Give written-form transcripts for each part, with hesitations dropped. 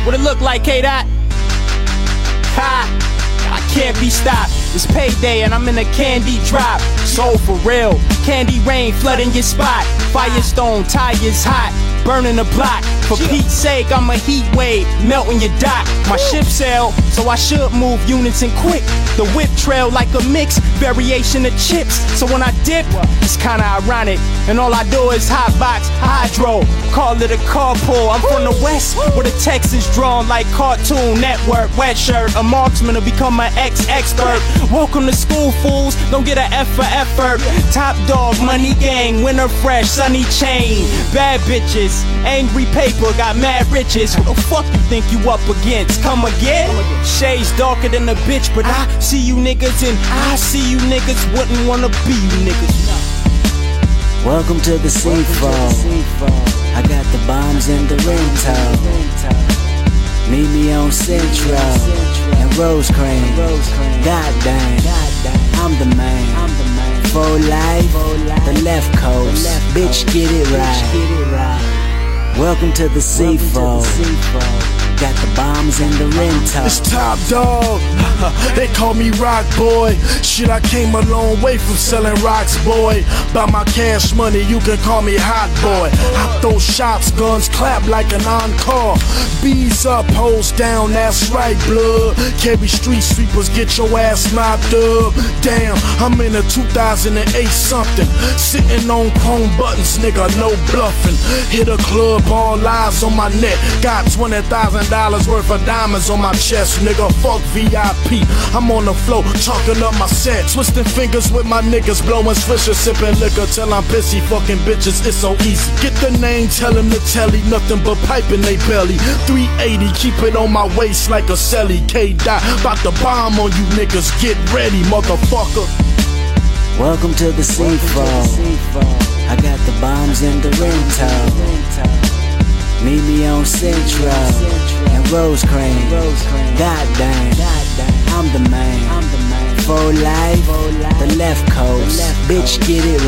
What it look like, K-Dot? Ha! I can't be stopped. It's payday and I'm in a candy drop. So for real, candy rain flooding your spot. Firestone, tires hot, burning the block. For Pete's sake, I'm a heat wave, melting your dock. My ship sail, so I should move units and quick. The whip trail like a mix, variation of chips. So when I dip, it's kinda ironic. And all I do is hotbox, hydro, call it a carpool. I'm from the west, where the text is drawn like Cartoon Network. Wet shirt, a marksman to become an ex-expert. Welcome to school, fools, don't get an F for effort. Top dog, money gang, winter fresh, sunny chain. Bad bitches, angry paper, got mad riches. Who the fuck you think you up against? Come again? Shades darker than a bitch, but I see you niggas and I see you niggas wouldn't wanna be you niggas. Welcome to the Seafall. I got the bombs in the rental. Meet me on Central and Rosecrans. Goddamn, I'm the man. For life, the left coast. Bitch, get it right. Welcome to the Seafall. Got the bombs in the rental. It's Top Dog. They call me Rock Boy. Shit, I came a long way from selling rocks, boy. By my cash money, you can call me Hot Boy. I throw shots, guns clap like an encore. Bees up, hoes down, that's right, blood. Carry street sweepers, get your ass knocked up. Damn, I'm in a 2008 something. Sitting on chrome buttons, nigga, no bluffing. Hit a club, all eyes on my neck. Got $20,000 worth of diamonds on my chest, nigga. Fuck VIP. I'm on the floor, chalking up my set. Twisting fingers with my niggas, blowing swishers, sipping liquor till I'm pissy. Fucking bitches, it's so easy. Get the name, tell him to telly. Nothing but pipe in they belly. 380, keep it on my waist like a celly. K-Dot, bout to bomb on you niggas. Get ready, motherfucker. Welcome to the Seafall. I got the bombs in the rental. Meet me on Central and Rosecrans. Goddamn, I'm the man. For life, the left coast. Bitch, get it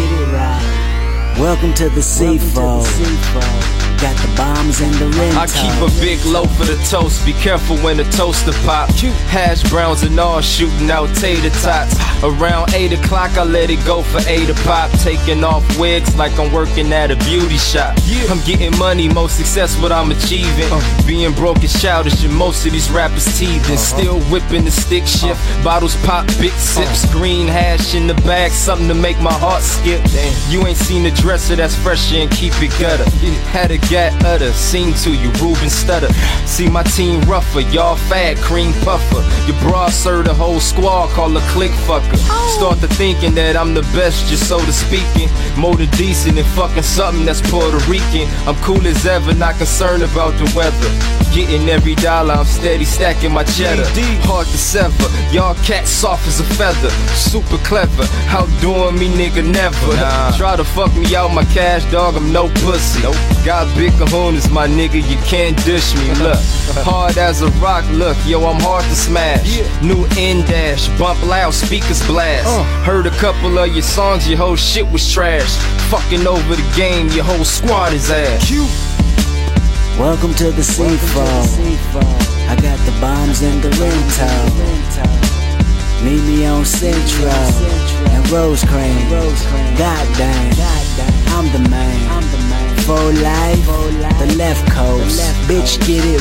right. Welcome to the Seafall. Got the bombs in the rental. I keep a big loaf for the toast. Be careful when the toaster pop. Hash browns and all shooting out tater tots. Around 8 o'clock I let it go for 8 a pop. Taking off wigs like I'm working at a beauty shop. I'm getting money, most success what I'm achieving. Being broke is childish and most of these rappers teething. Still whipping the stick shift. Bottles pop, big sips. Green hash in the bag, something to make my heart skip. You ain't seen a dresser that's fresher and keep it gutter. Had a gat udder, sing to you, Ruben Stutter. See my team rougher, y'all fat, cream puffer. Your bra serve the whole squad, call a click fucker. Start to thinking that I'm the best, just so to speaking. More than decent and fucking something that's Puerto Rican. I'm cool as ever, not concerned about the weather. Getting every dollar, I'm steady stacking my cheddar. Hard to sever, y'all cats soft as a feather. Super clever, outdoing me nigga never. Try to fuck me out my cash, dog, I'm no pussy. Got big kahunas, my nigga, you can't dish me. Look, hard as a rock, look, yo, I'm hard to smash. New in-dash, bump loud, speakers blast. Heard a couple of your songs, your whole shit was trash. Fucking over the game, your whole squad is ass. Welcome to the Seafall. I got the bombs in the rental. Meet me on Central and Rosecrans. Goddamn, I'm the man. For life, the left coast. Bitch, get it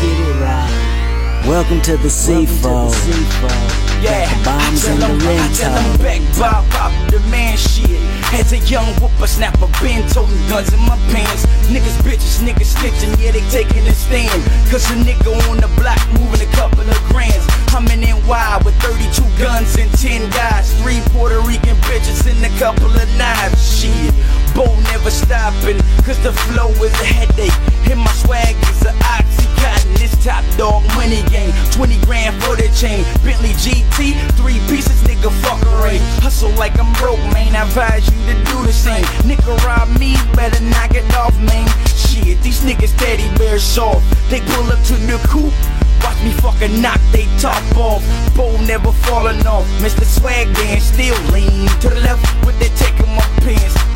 right. Welcome to the Seafall. Got the bombs in the rental. I tell them back, Bob, the man shit. As a young whippersnapper, been toting guns in my pants. Niggas bitches, niggas snitching, yeah, they taking a stand. Cause a nigga on the block moving a couple of grands. I'm in NY with 32 guns and 10 guys. 3 Puerto Rican bitches and a couple of knives. Shit, Bo never stopping, cause the flow is a headache. And my swag is an oxycontin. This Top Dog money game, 20 grand for the chain. Bentley GT, 3 pieces, nigga, fuck a ring. Hustle like I'm broke, man, I advise you to do the same. Nigga rob me, better knock it off, man. Shit, these niggas teddy bears soft. They pull up to the coupe, watch me fucking knock they top off. Bo never falling off. Mr. Swag Dan still lean to the left with they taking my pants. Try to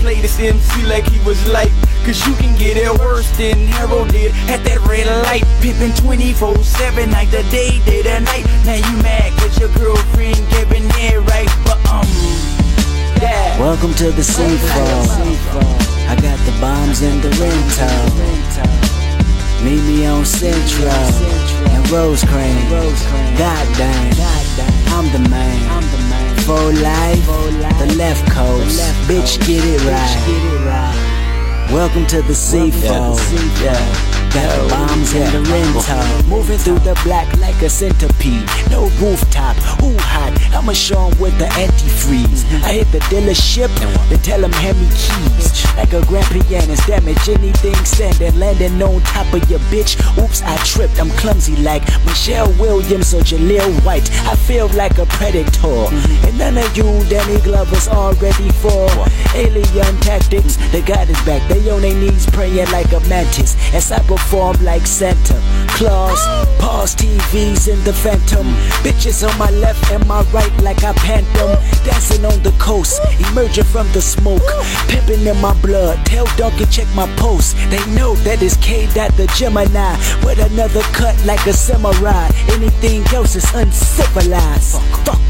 play this MC like he was light. Cause you can get it worse than Harold did at that red light. Pimpin' 24/7, night to day, day to night. Now you mad cause your girlfriend giving it right. But yeah. Welcome to the Seafall. I got the bombs in the rental. Meet me on Central and Rosecrans. Goddamn, I'm the man. For life, the left coast. Bitch, get it right. Welcome to the Seafall. Got the bombs in the rental. Moving through the black like a centipede. No rooftop, ooh hot. I'ma show 'em with the antifreeze. I hit the dealership and tell 'em hand me keys. Like a grand pianist, damage anything standing. Landing on top of your bitch. Oops, I tripped, I'm clumsy like Michelle Williams or Jaleel White. I feel like a predator. And none of you Danny Glovers already for alien tactics. They got his back, they on their knees praying like a mantis. As I perform like Santa Claus. Pause TVs in the phantom. Bitches on my left and my right like I pant them. Dancing on the coast, emerging from the smoke. Pimping in my blood, tell Duncan check my post. They know that it's K. the Gemini. With another cut like a samurai. Anything else is uncivilized. Fuck